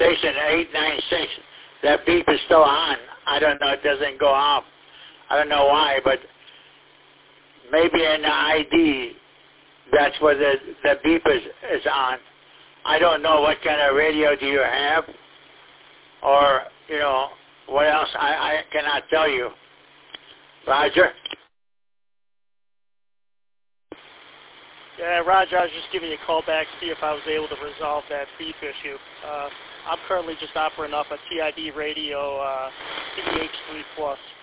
station 896, that beep is still on. I don't know, it doesn't go off. I don't know why, but maybe in the ID, that's where the beep is on. I don't know what kind of radio do you have, or, you know, what else. I cannot tell you. Roger? Yeah, Roger, I was just giving you a call back to see if I was able to resolve that beep issue. I'm currently just operating off a TID radio CDH3+.